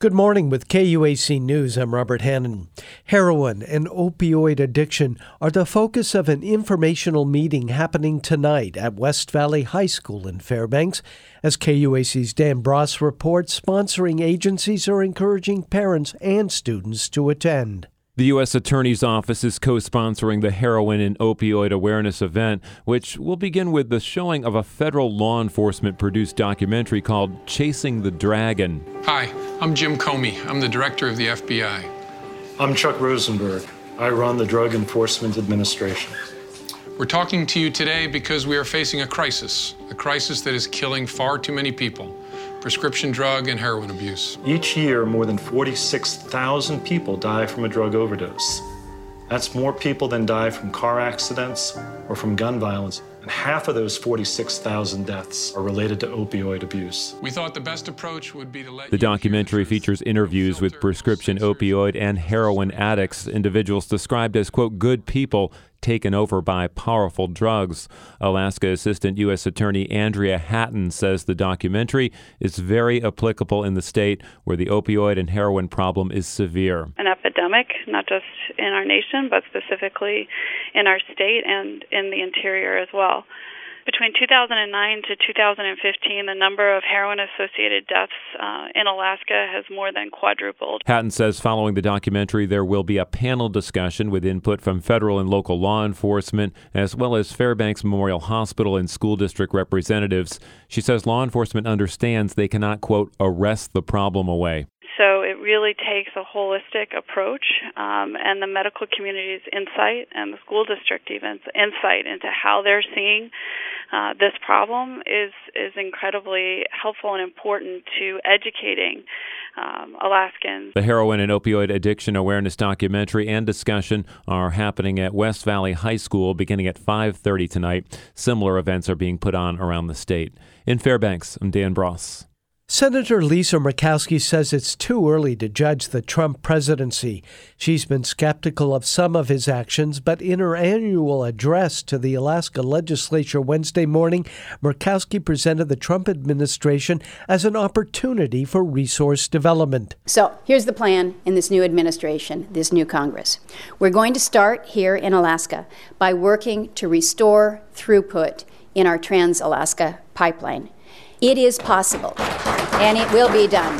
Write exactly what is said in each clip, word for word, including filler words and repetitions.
Good morning with K U A C News. I'm Robert Hannon. Heroin and opioid addiction are the focus of an informational meeting happening tonight at West Valley High School in Fairbanks. As K U A C's Dan Bross reports, sponsoring agencies are encouraging parents and students to attend. The U S Attorney's Office is co-sponsoring the Heroin and Opioid Awareness event, which will begin with the showing of a federal law enforcement-produced documentary called Chasing the Dragon. Hi, I'm Jim Comey. I'm the director of the F B I. I'm Chuck Rosenberg. I run the Drug Enforcement Administration. We're talking to you today because we are facing a crisis, a crisis that is killing far too many people. Prescription drug and heroin abuse. Each year, more than forty-six thousand people die from a drug overdose. That's more people than die from car accidents or from gun violence. And half of those forty-six thousand deaths are related to opioid abuse. We thought the best approach would be to let The documentary features interviews with prescription opioid and heroin addicts, individuals described as, quote, good people taken over by powerful drugs. Alaska Assistant U S Attorney Andrea Hatton says the documentary is very applicable in the state where the opioid and heroin problem is severe. An epidemic, not just in our nation, but specifically in our state and in the interior as well. Between two thousand nine to two thousand fifteen, the number of heroin-associated deaths uh, in Alaska has more than quadrupled. Hatton says following the documentary, there will be a panel discussion with input from federal and local law enforcement, as well as Fairbanks Memorial Hospital and school district representatives. She says law enforcement understands they cannot, quote, arrest the problem away. So it really takes a holistic approach, um, and the medical community's insight and the school district even insight into how they're seeing uh, this problem is is incredibly helpful and important to educating um, Alaskans. The Heroin and Opioid Addiction Awareness documentary and discussion are happening at West Valley High School beginning at five thirty tonight. Similar events are being put on around the state. In Fairbanks, I'm Dan Bross. Senator Lisa Murkowski says it's too early to judge the Trump presidency. She's been skeptical of some of his actions, but in her annual address to the Alaska legislature Wednesday morning, Murkowski presented the Trump administration as an opportunity for resource development. So here's the plan in this new administration, this new Congress. We're going to start here in Alaska by working to restore throughput in our Trans-Alaska pipeline. It is possible, and it will be done.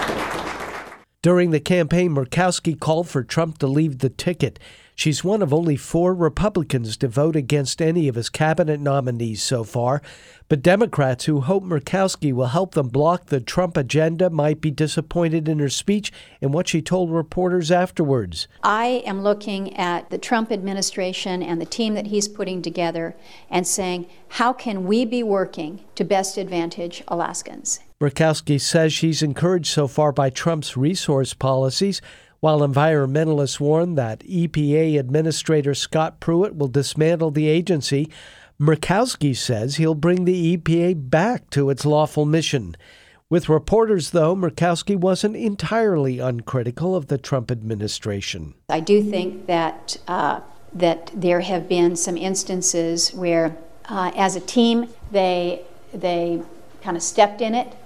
During the campaign, Murkowski called for Trump to leave the ticket. She's one of only four Republicans to vote against any of his cabinet nominees so far. But Democrats who hope Murkowski will help them block the Trump agenda might be disappointed in her speech and what she told reporters afterwards. I am looking at the Trump administration and the team that he's putting together and saying, how can we be working to best advantage Alaskans? Murkowski says she's encouraged so far by Trump's resource policies, while environmentalists warn that E P A Administrator Scott Pruitt will dismantle the agency. Murkowski says he'll bring the E P A back to its lawful mission. With reporters, though, Murkowski wasn't entirely uncritical of the Trump administration. I do think that uh, that there have been some instances where, uh, as a team, they they kind of stepped in it,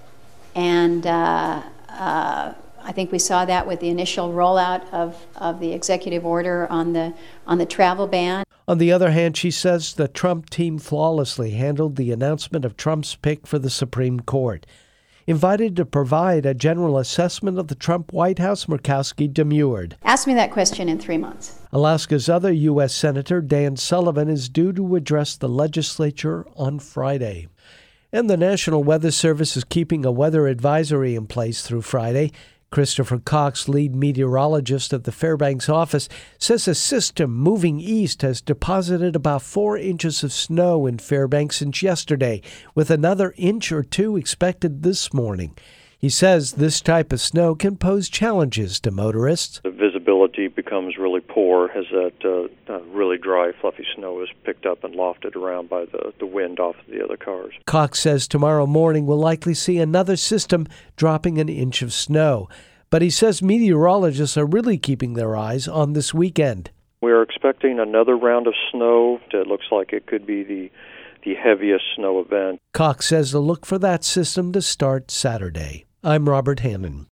and uh, uh, I think we saw that with the initial rollout of, of the executive order on the on the travel ban. On the other hand, she says the Trump team flawlessly handled the announcement of Trump's pick for the Supreme Court. Invited to provide a general assessment of the Trump White House, Murkowski demurred. Ask me that question in three months. Alaska's other U S Senator, Dan Sullivan, is due to address the legislature on Friday. And the National Weather Service is keeping a weather advisory in place through Friday. Christopher Cox, lead meteorologist at the Fairbanks office, says a system moving east has deposited about four inches of snow in Fairbanks since yesterday, with another inch or two expected this morning. He says this type of snow can pose challenges to motorists. The visibility becomes really poor as that uh, uh, really dry, fluffy snow is picked up and lofted around by the, the wind off of the other cars. Cox says tomorrow morning we'll likely see another system dropping an inch of snow. But he says meteorologists are really keeping their eyes on this weekend. We are expecting another round of snow. It looks like it could be the the heaviest snow event. Cox says to look for that system to start Saturday. I'm Robert Hannon.